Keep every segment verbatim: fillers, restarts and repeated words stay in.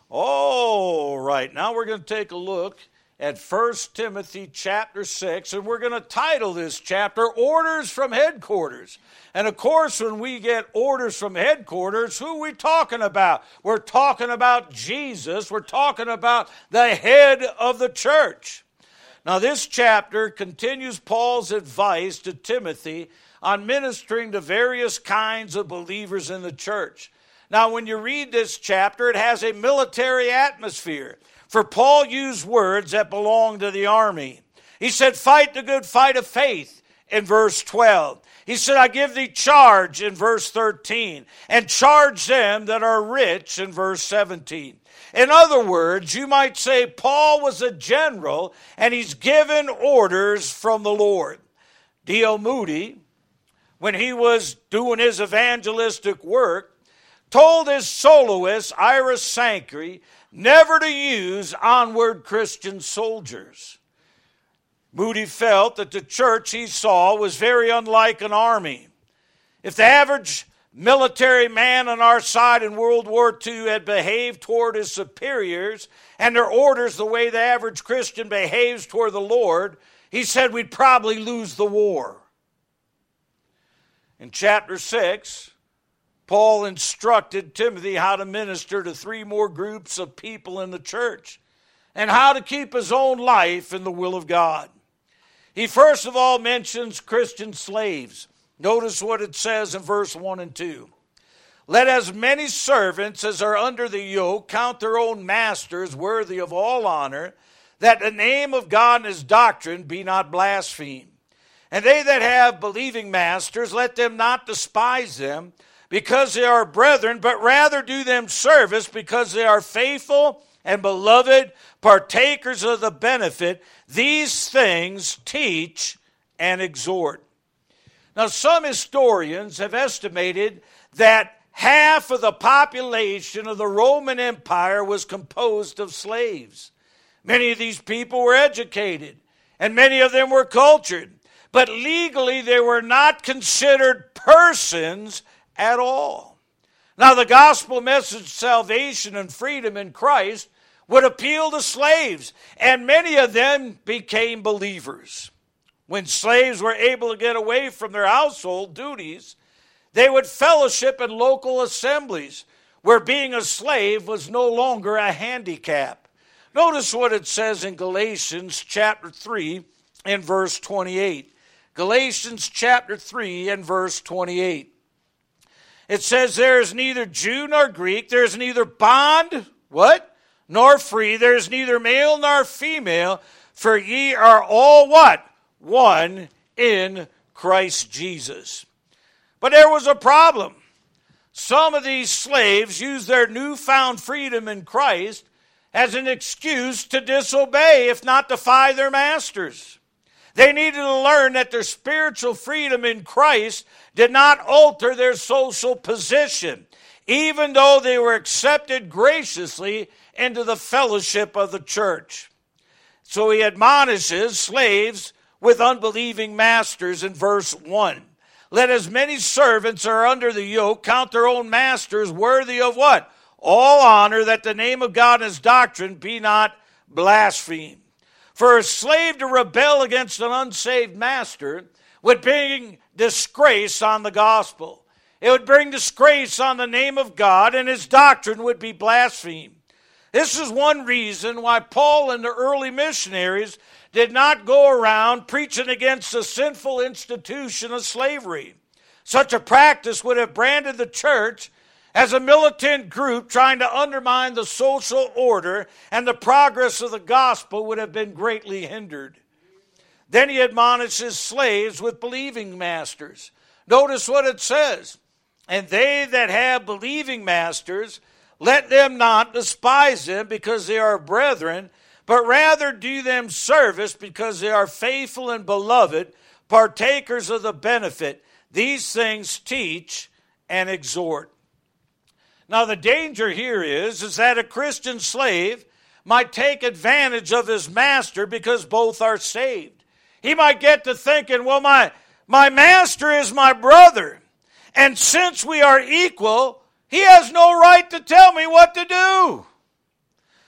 All right, now we're going to take a look at First Timothy chapter six, and we're going to title this chapter, Orders from Headquarters. And of course, when we get orders from headquarters, who are we talking about? We're talking about Jesus. We're talking about the head of the church. Now, this chapter continues Paul's advice to Timothy on ministering to various kinds of believers in the church. Now, when you read this chapter, it has a military atmosphere. For Paul used words that belong to the army. He said, fight the good fight of faith in verse twelve. He said, I give thee charge in verse thirteen, and charge them that are rich in verse seventeen. In other words, you might say Paul was a general, and he's given orders from the Lord. D L Moody, when he was doing his evangelistic work, told his soloist, Ira Sankey, never to use onward Christian soldiers. Moody felt that the church he saw was very unlike an army. If the average military man on our side in World War Two had behaved toward his superiors and their orders the way the average Christian behaves toward the Lord, he said we'd probably lose the war. In chapter six, Paul instructed Timothy how to minister to three more groups of people in the church and how to keep his own life in the will of God. He first of all mentions Christian slaves. Notice what it says in verse one and two. Let as many servants as are under the yoke count their own masters worthy of all honor, that the name of God and his doctrine be not blasphemed. And they that have believing masters, let them not despise them, because they are brethren, but rather do them service, because they are faithful and beloved, partakers of the benefit. These things teach and exhort. Now, some historians have estimated that half of the population of the Roman Empire was composed of slaves. Many of these people were educated, and many of them were cultured, but legally they were not considered persons at all. Now, the gospel message, salvation and freedom in Christ, would appeal to slaves, and many of them became believers. When slaves were able to get away from their household duties, they would fellowship in local assemblies, where being a slave was no longer a handicap. Notice what it says in Galatians chapter three and verse twenty-eight. Galatians chapter three and verse twenty-eight. It says, there is neither Jew nor Greek, there is neither bond, what? Nor free, there is neither male nor female, for ye are all what? One in Christ Jesus. But there was a problem. Some of these slaves used their newfound freedom in Christ as an excuse to disobey, if not defy their masters. They needed to learn that their spiritual freedom in Christ did not alter their social position, even though they were accepted graciously into the fellowship of the church. So he admonishes slaves with unbelieving masters in verse one. Let as many servants are under the yoke count their own masters worthy of what? All honor, that the name of God and his doctrine be not blasphemed. For a slave to rebel against an unsaved master would bring disgrace on the gospel. It would bring disgrace on the name of God, and his doctrine would be blasphemed. This is one reason why Paul and the early missionaries did not go around preaching against the sinful institution of slavery. Such a practice would have branded the church as a militant group trying to undermine the social order, and the progress of the gospel would have been greatly hindered. Then he admonishes slaves with believing masters. Notice what it says. And they that have believing masters, let them not despise them because they are brethren, but rather do them service because they are faithful and beloved, partakers of the benefit. These things teach and exhort. Now, the danger here is, is that a Christian slave might take advantage of his master because both are saved. He might get to thinking, well, my, my master is my brother, and since we are equal, he has no right to tell me what to do.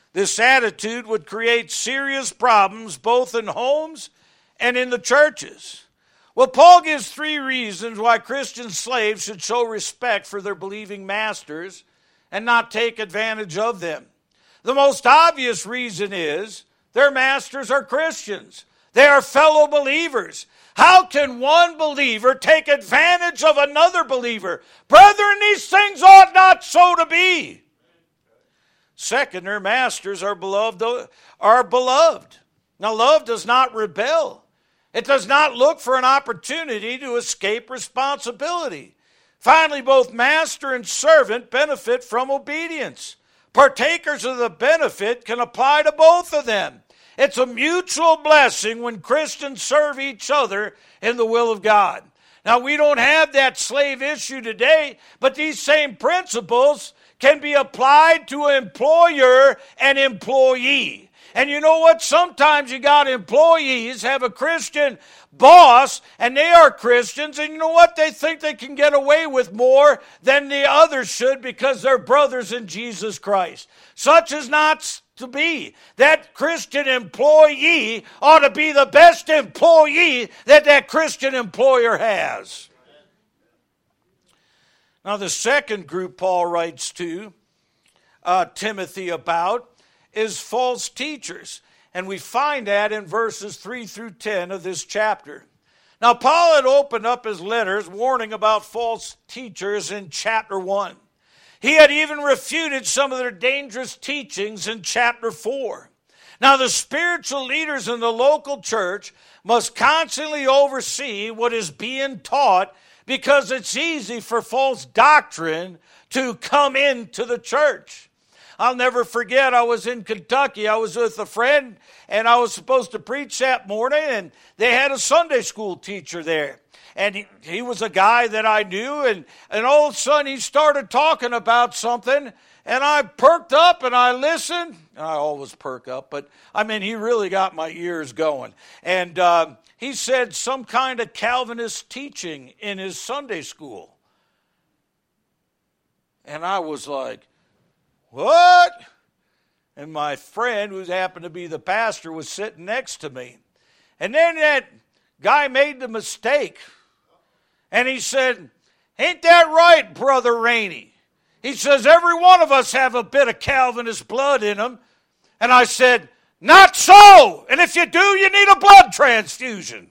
This attitude would create serious problems both in homes and in the churches. Well, Paul gives three reasons why Christian slaves should show respect for their believing masters and not take advantage of them. The most obvious reason is their masters are Christians. They are fellow believers. How can one believer take advantage of another believer? Brethren, these things ought not so to be. Second, their masters are beloved, are beloved. Now, love does not rebel. It does not look for an opportunity to escape responsibility. Finally, both master and servant benefit from obedience. Partakers of the benefit can apply to both of them. It's a mutual blessing when Christians serve each other in the will of God. Now, we don't have that slave issue today, but these same principles can be applied to employer and employee. And you know what? Sometimes you got employees have a Christian boss, and they are Christians, and you know what? They think they can get away with more than the others should because they're brothers in Jesus Christ. Such is not to be. That Christian employee ought to be the best employee that that Christian employer has. Now, the second group Paul writes to uh, Timothy about is false teachers. And we find that in verses three through ten of this chapter. Now, Paul had opened up his letters warning about false teachers in chapter one. He had even refuted some of their dangerous teachings in chapter four. Now, the spiritual leaders in the local church must constantly oversee what is being taught, because it's easy for false doctrine to come into the church. I'll never forget, I was in Kentucky. I was with a friend, and I was supposed to preach that morning, and they had a Sunday school teacher there. And he, he was a guy that I knew, and, and all of a sudden he started talking about something, and I perked up and I listened. I always perk up, but I mean, he really got my ears going. And uh, he said some kind of Calvinist teaching in his Sunday school. And I was like, what? And my friend, who happened to be the pastor, was sitting next to me. And then that guy made the mistake. And he said, ain't that right, Brother Rainey? He says, every one of us have a bit of Calvinist blood in them. And I said, not so. And if you do, you need a blood transfusion.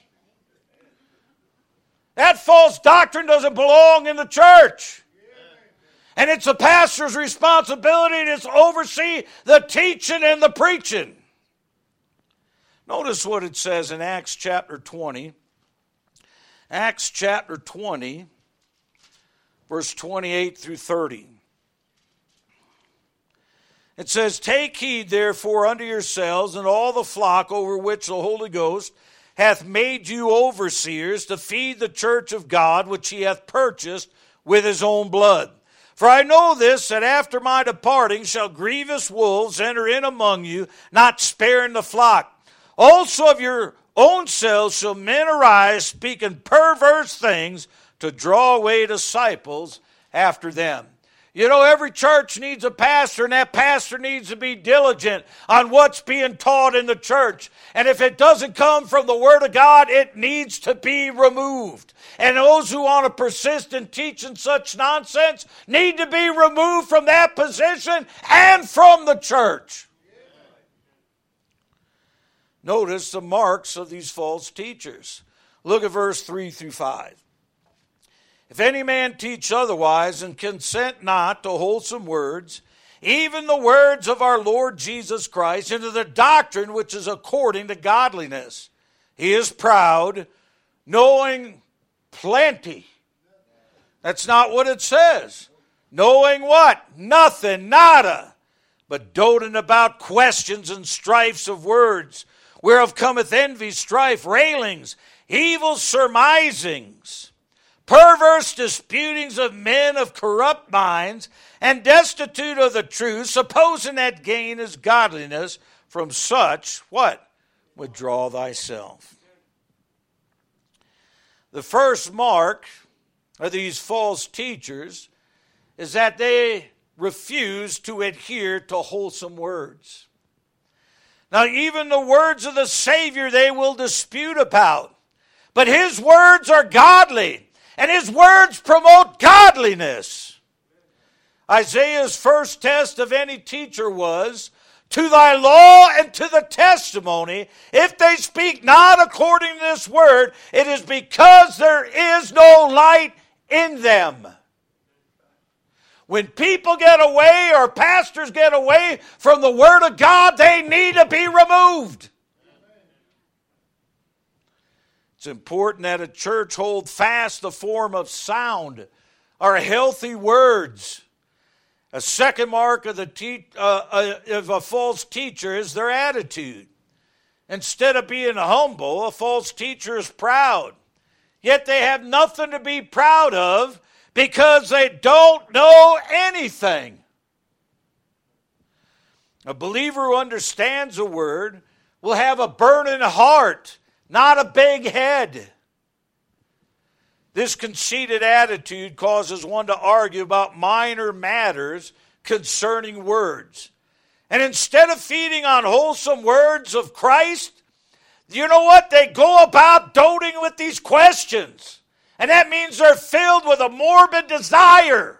That false doctrine doesn't belong in the church. And it's the pastor's responsibility to oversee the teaching and the preaching. Notice what it says in Acts chapter twenty. Acts chapter twenty, verse twenty-eight through thirty. It says, take heed therefore unto yourselves and all the flock over which the Holy Ghost hath made you overseers, to feed the church of God, which he hath purchased with his own blood. For I know this, that after my departing shall grievous wolves enter in among you, not sparing the flock. Also of your own selves shall men arise, speaking perverse things, to draw away disciples after them. You know, every church needs a pastor, and that pastor needs to be diligent on what's being taught in the church. And if it doesn't come from the Word of God, it needs to be removed. And those who want to persist in teaching such nonsense need to be removed from that position and from the church. Notice the marks of these false teachers. Look at verse three through five. If any man teach otherwise and consent not to wholesome words, even the words of our Lord Jesus Christ, into the doctrine which is according to godliness, he is proud, knowing plenty. That's not what it says. Knowing what? Nothing, nada, but doting about questions and strifes of words, whereof cometh envy, strife, railings, evil surmisings, perverse disputings of men of corrupt minds, and destitute of the truth, supposing that gain is godliness. From such, what? Withdraw thyself. The first mark of these false teachers is that they refuse to adhere to wholesome words. Now, even the words of the Savior they will dispute about. But his words are godly, and his words promote godliness. Isaiah's first test of any teacher was, to thy law and to the testimony, if they speak not according to this word, it is because there is no light in them. When people get away or pastors get away from the Word of God, they need to be removed. It's important that a church hold fast the form of sound or healthy words. A second mark of, the te- uh, of a false teacher is their attitude. Instead of being humble, a false teacher is proud. Yet they have nothing to be proud of, because they don't know anything. A believer who understands the word will have a burning heart, not a big head. This conceited attitude causes one to argue about minor matters concerning words. And instead of feeding on wholesome words of Christ, you know what? They go about doting with these questions. And that means they're filled with a morbid desire.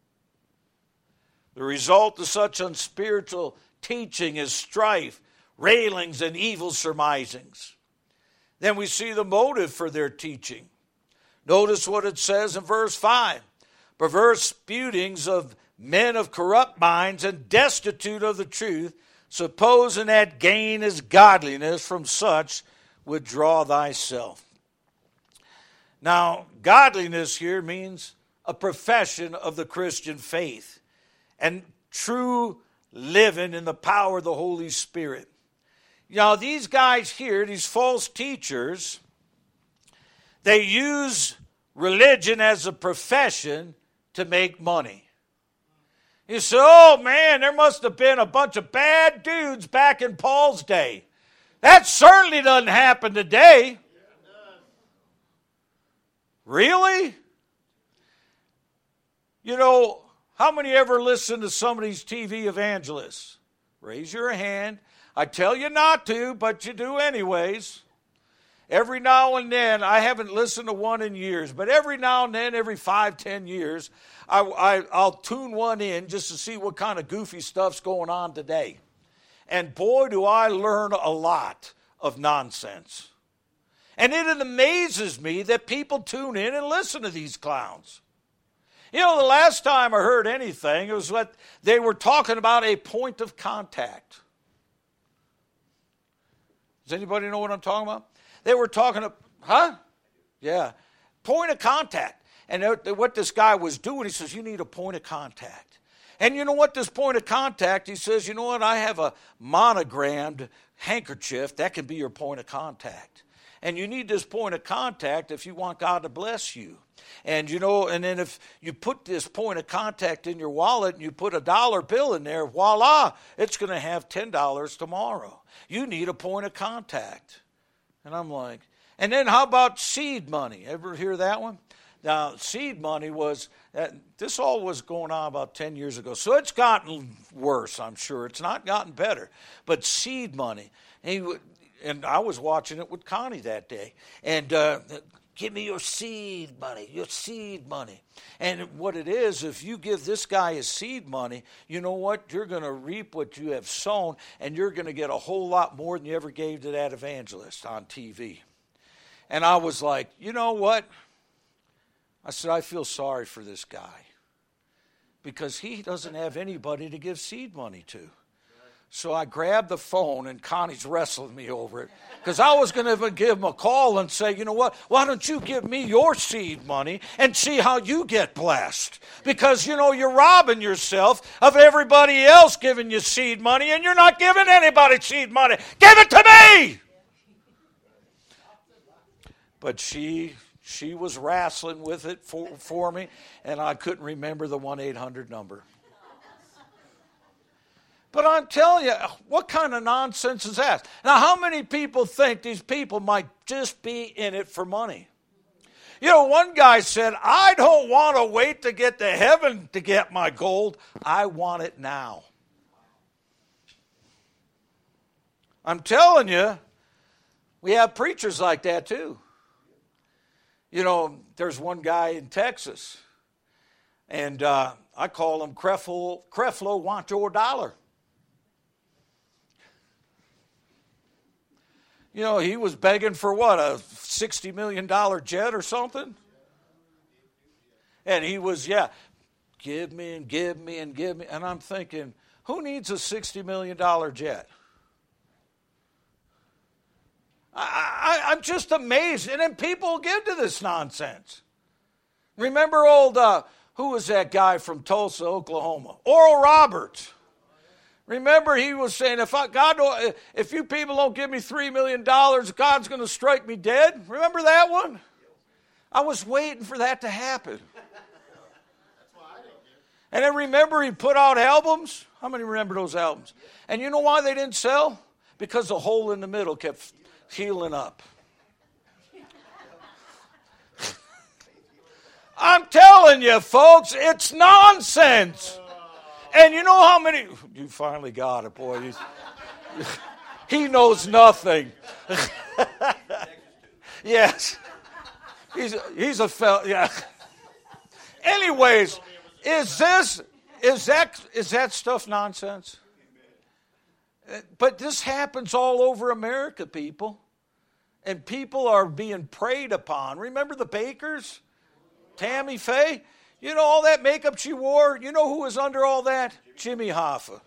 The result of such unspiritual teaching is strife, railings, and evil surmisings. Then we see the motive for their teaching. Notice what it says in verse five. Perverse disputings of men of corrupt minds and destitute of the truth, supposing that gain is godliness, from such withdraw thyself. Now, godliness here means a profession of the Christian faith and true living in the power of the Holy Spirit. Now, these guys here, these false teachers, they use religion as a profession to make money. You say, oh man, there must have been a bunch of bad dudes back in Paul's day. That certainly doesn't happen today. Really? You know, how many ever listen to some of these T V evangelists? Raise your hand. I tell you not to, but you do anyways. Every now and then, I haven't listened to one in years, but every now and then, every five, ten years, I, I, I'll tune one in just to see what kind of goofy stuff's going on today. And boy, do I learn a lot of nonsense. And it amazes me that people tune in and listen to these clowns. You know, the last time I heard anything, it was what they were talking about, a point of contact. Does anybody know what I'm talking about? They were talking, about, huh? Yeah, point of contact. And what this guy was doing, he says, you need a point of contact. And you know what, this point of contact, he says, you know what, I have a monogrammed handkerchief. That can be your point of contact. And you need this point of contact if you want God to bless you. And you know, and then if you put this point of contact in your wallet and you put a dollar bill in there, voila, it's going to have ten dollars tomorrow. You need a point of contact. And I'm like, and then how about seed money? Ever hear that one? Now, seed money was, uh, this all was going on about ten years ago. So it's gotten worse, I'm sure. It's not gotten better. But seed money, he would, and I was watching it with Connie that day. And uh, give me your seed money, your seed money. And what it is, if you give this guy his seed money, you know what? You're going to reap what you have sown, and you're going to get a whole lot more than you ever gave to that evangelist on T V. And I was like, you know what? I said, I feel sorry for this guy because he doesn't have anybody to give seed money to. So I grabbed the phone, and Connie's wrestling me over it because I was going to give him a call and say, you know what, why don't you give me your seed money and see how you get blessed? Because, you know, you're robbing yourself of everybody else giving you seed money, and you're not giving anybody seed money. Give it to me! But she she was wrestling with it for, for me, and I couldn't remember the one eight hundred number. But I'm telling you, what kind of nonsense is that? Now, how many people think these people might just be in it for money? You know, one guy said, I don't want to wait to get to heaven to get my gold. I want it now. I'm telling you, we have preachers like that too. You know, there's one guy in Texas, and uh, I call him Creflo, Creflo Want Your Dollar. You know, he was begging for what, a sixty million dollars jet or something? And he was, yeah, give me and give me and give me. And I'm thinking, who needs a sixty million dollars jet? I, I, I'm just amazed. And then people give to this nonsense. Remember old, uh, who was that guy from Tulsa, Oklahoma? Oral Roberts. Remember he was saying, if I, God, if you people don't give me three million dollars, God's going to strike me dead. Remember that one? I was waiting for that to happen. And then remember he put out albums? How many remember those albums? And you know why they didn't sell? Because the hole in the middle kept healing up. I'm telling you, folks, it's nonsense. And you know how many... You finally got it, boy. He's, he knows nothing. Yes. He's, he's a fellow... Yeah. Anyways, is this... Is that, is that stuff nonsense? But this happens all over America, people. And people are being preyed upon. Remember the Bakers? Tammy Faye? You know all that makeup she wore? You know who was under all that? Jimmy Hoffa.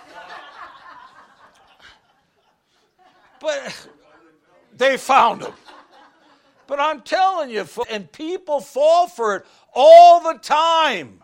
But they found him. But I'm telling you, and people fall for it all the time.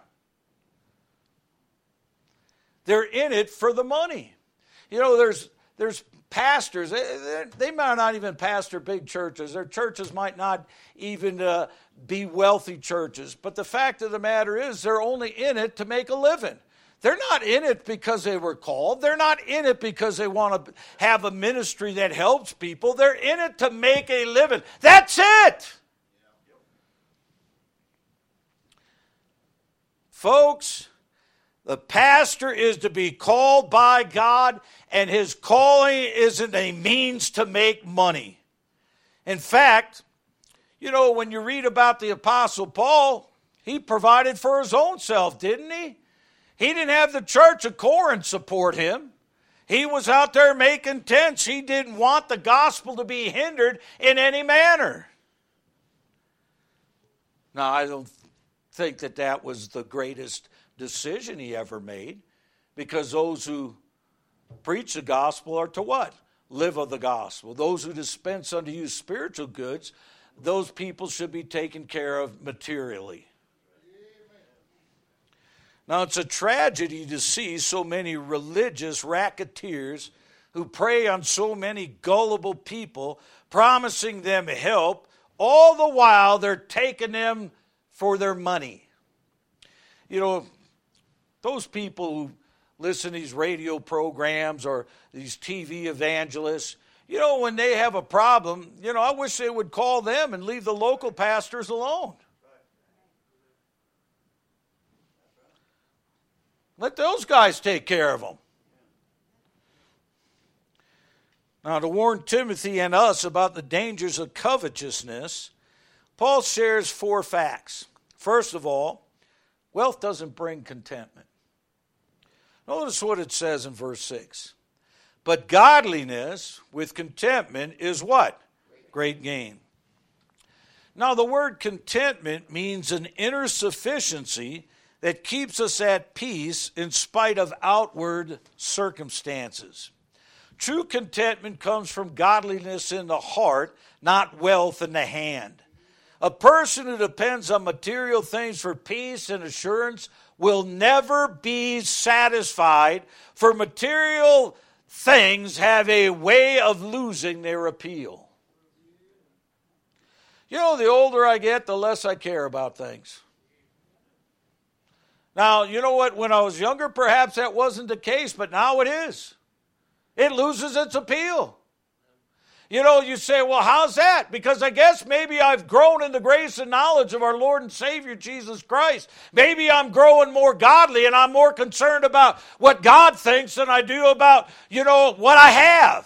They're in it for the money. You know, there's there's pastors. They, they might not even pastor big churches. Their churches might not even uh, be wealthy churches. But the fact of the matter is they're only in it to make a living. They're not in it because they were called. They're not in it because they want to have a ministry that helps people. They're in it to make a living. That's it. Folks, the pastor is to be called by God, and his calling isn't a means to make money. In fact, you know, when you read about the Apostle Paul, he provided for his own self, didn't he? He didn't have the church of Corinth support him. He was out there making tents. He didn't want the gospel to be hindered in any manner. Now, I don't think that that was the greatest decision he ever made, because those who preach the gospel are to what? Live of the gospel. Those who dispense unto you spiritual goods, those people should be taken care of materially. Now, it's a tragedy to see so many religious racketeers who prey on so many gullible people, promising them help, all the while they're taking them for their money. You know, those people who listen to these radio programs or these T V evangelists, you know, when they have a problem, you know, I wish they would call them and leave the local pastors alone. Let those guys take care of them. Now, to warn Timothy and us about the dangers of covetousness, Paul shares four facts. First of all, wealth doesn't bring contentment. Notice what it says in verse six. But godliness with contentment is what? Great gain. Now, the word contentment means an inner sufficiency that keeps us at peace in spite of outward circumstances. True contentment comes from godliness in the heart, not wealth in the hand. A person who depends on material things for peace and assurance will never be satisfied, for material things have a way of losing their appeal. You know, the older I get, the less I care about things. Now, you know what? When I was younger, perhaps that wasn't the case, but now it is. It loses its appeal. You know, you say, well, how's that? Because I guess maybe I've grown in the grace and knowledge of our Lord and Savior Jesus Christ. Maybe I'm growing more godly and I'm more concerned about what God thinks than I do about, you know, what I have.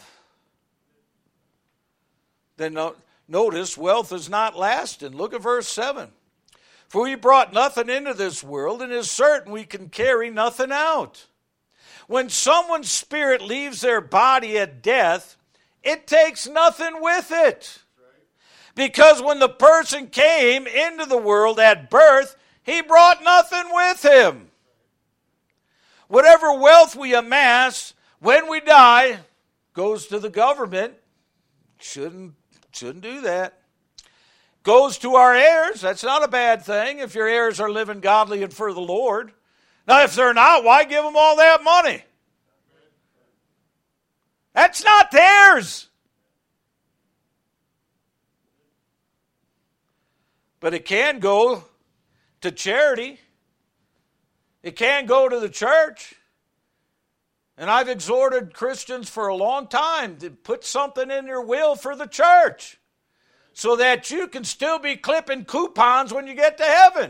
Then no, notice, wealth is not lasting. Look at verse seven. For we brought nothing into this world, and it is certain we can carry nothing out. When someone's spirit leaves their body at death, it takes nothing with it. Because when the person came into the world at birth, he brought nothing with him. Whatever wealth we amass when we die goes to the government. Shouldn't, shouldn't do that. Goes to our heirs. That's not a bad thing if your heirs are living godly and for the Lord. Now, if they're not, why give them all that money? That's not theirs. But it can go to charity. It can go to the church. And I've exhorted Christians for a long time to put something in your will for the church so that you can still be clipping coupons when you get to heaven.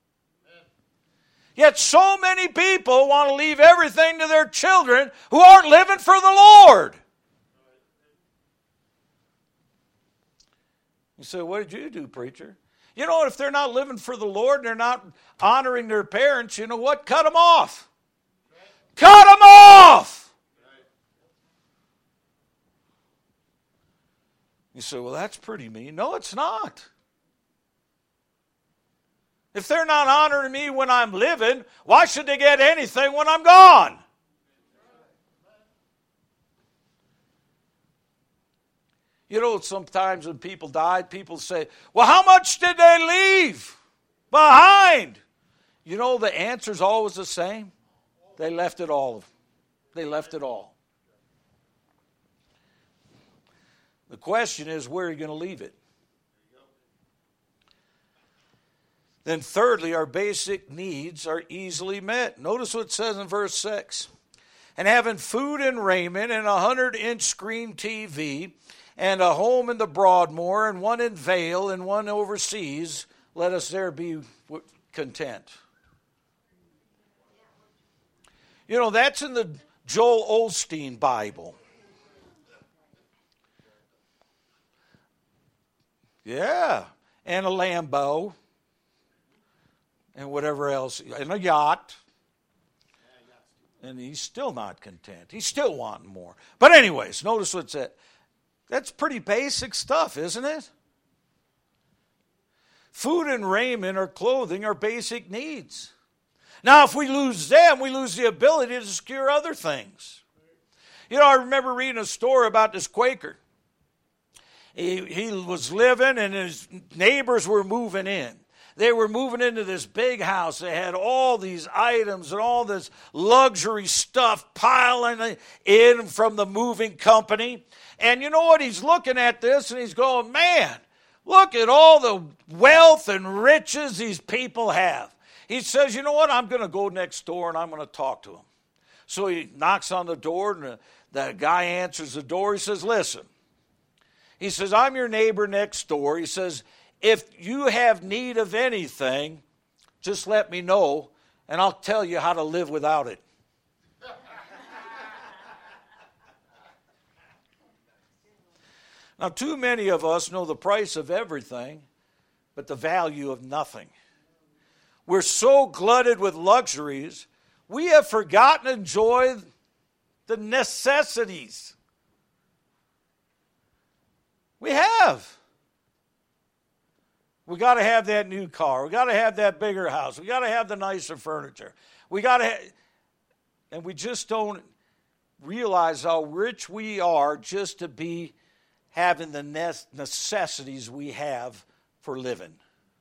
Yet so many people want to leave everything to their children who aren't living for the Lord. You say, what did you do, preacher? You know, if they're not living for the Lord and they're not honoring their parents, you know what? Cut them off. Cut them off! You say, well, that's pretty mean. No, it's not. If they're not honoring me when I'm living, why should they get anything when I'm gone? You know, sometimes when people die, people say, well, how much did they leave behind? You know, the answer's always the same. They left it all. They left it all. The question is, where are you going to leave it? Then thirdly, our basic needs are easily met. Notice what it says in verse six. And having food and raiment and a hundred-inch screen T V and a home in the Broadmoor and one in Vale and one overseas, let us there be content. You know, that's in the Joel Osteen Bible. Yeah, and a Lambo. And whatever else, and a yacht. And he's still not content. He's still wanting more. But anyways, notice what's that. That's pretty basic stuff, isn't it? Food and raiment or clothing are basic needs. Now, if we lose them, we lose the ability to secure other things. You know, I remember reading a story about this Quaker. He, he was living and his neighbors were moving in. They were moving into this big house. They had all these items and all this luxury stuff piling in from the moving company. And you know what? He's looking at this and he's going, man, look at all the wealth and riches these people have. He says, you know what? I'm going to go next door and I'm going to talk to them. So he knocks on the door and the, the guy answers the door. He says, listen. He says, I'm your neighbor next door. He says, if you have need of anything, just let me know, and I'll tell you how to live without it. Now, too many of us know the price of everything, but the value of nothing. We're so glutted with luxuries, we have forgotten to enjoy the necessities. We have. We got to have that new car. We got to have that bigger house. We got to have the nicer furniture. We got to have, and we just don't realize how rich we are just to be having the necessities we have for living.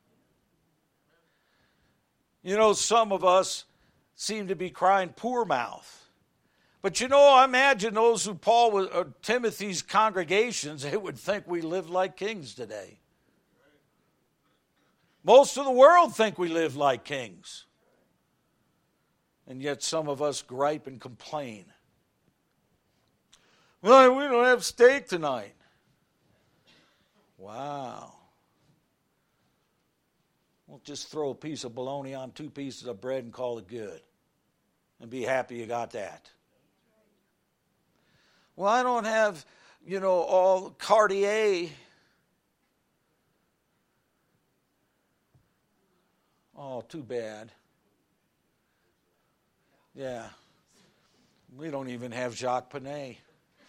You know, some of us seem to be crying poor mouth. But you know, I imagine those who Paul was, or Timothy's congregations, they would think we live like kings today. Most of the world think we live like kings. And yet some of us gripe and complain. Well, we don't have steak tonight. Wow. Well, just throw a piece of bologna on two pieces of bread and call it good. And be happy you got that. Well, I don't have, you know, all Cartier. Oh, too bad. Yeah. We don't even have Jacques Panay.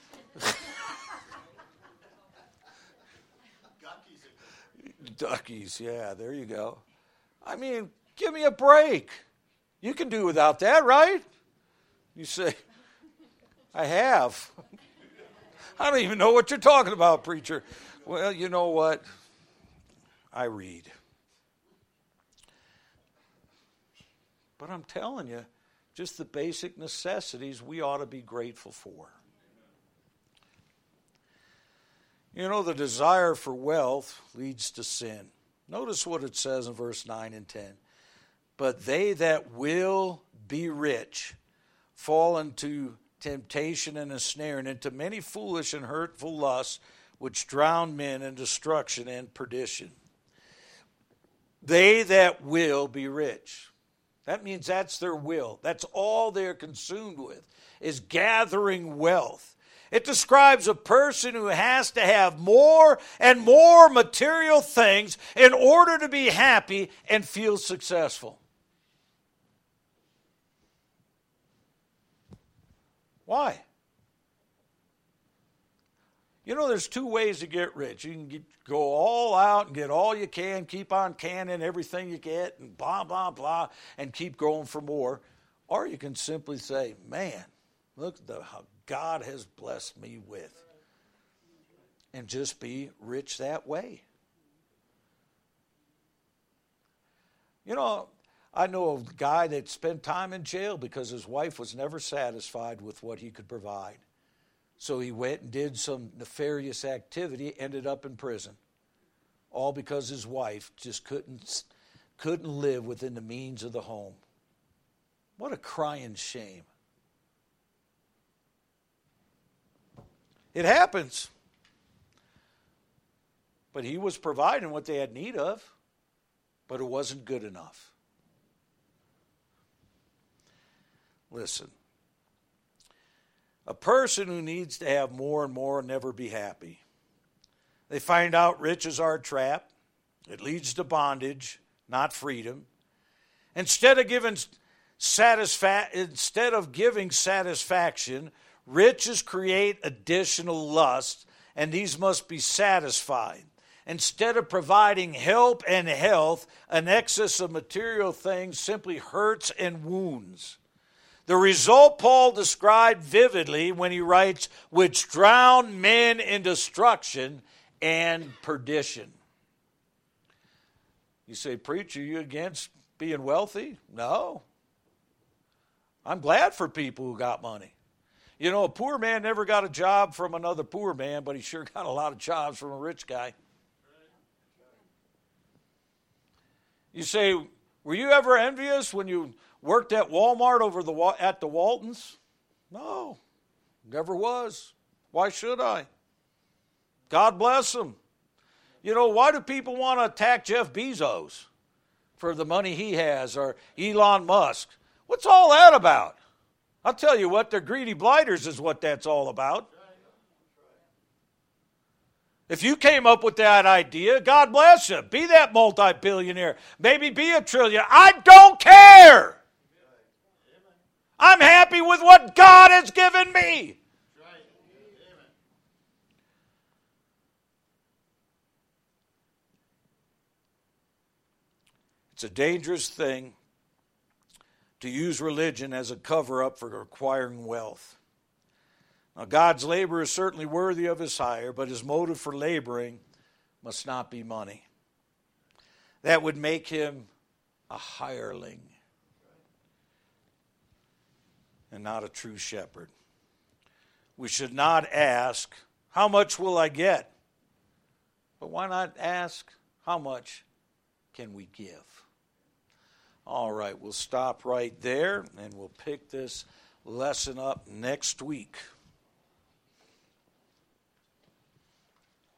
Duckies, yeah, there you go. I mean, give me a break. You can do without that, right? You say, I have. I don't even know what you're talking about, preacher. Well, you know what? I read. But I'm telling you, just the basic necessities we ought to be grateful for. You know, the desire for wealth leads to sin. Notice what it says in verse nine and ten. But they that will be rich fall into temptation and a snare, and into many foolish and hurtful lusts, which drown men in destruction and perdition. They that will be rich. That means that's their will. That's all they're consumed with, is gathering wealth. It describes a person who has to have more and more material things in order to be happy and feel successful. Why? You know, there's two ways to get rich. You can get, go all out and get all you can, keep on canning everything you get, and blah, blah, blah, and keep going for more. Or you can simply say, man, look at the, how God has blessed me with. And just be rich that way. You know, I know a guy that spent time in jail because his wife was never satisfied with what he could provide. So he went and did some nefarious activity, ended up in prison. All because his wife just couldn't, couldn't live within the means of the home. What a crying shame. It happens. But he was providing what they had need of, but it wasn't good enough. Listen, a person who needs to have more and more will never be happy. They find out riches are a trap. It leads to bondage, not freedom. Instead of giving satisfa- instead of giving satisfaction, riches create additional lust, and these must be satisfied. Instead of providing help and health, an excess of material things simply hurts and wounds. The result Paul described vividly when he writes, which drown men in destruction and perdition. You say, preacher, are you against being wealthy? No. I'm glad for people who got money. You know, a poor man never got a job from another poor man, but he sure got a lot of jobs from a rich guy. You say, were you ever envious when you worked at Walmart over the at the Waltons? No, never was. Why should I? God bless them. You know, why do people want to attack Jeff Bezos for the money he has, or Elon Musk? What's all that about? I'll tell you what, they're greedy blighters is what that's all about. If you came up with that idea, God bless you. Be that multi-billionaire. Maybe be a trillionaire. I don't care. I'm happy with what God has given me. It's a dangerous thing to use religion as a cover-up for acquiring wealth. Now, God's labor is certainly worthy of his hire, but his motive for laboring must not be money. That would make him a hireling and not a true shepherd. We should not ask, how much will I get? But why not ask, how much can we give? All right, we'll stop right there, and we'll pick this lesson up next week.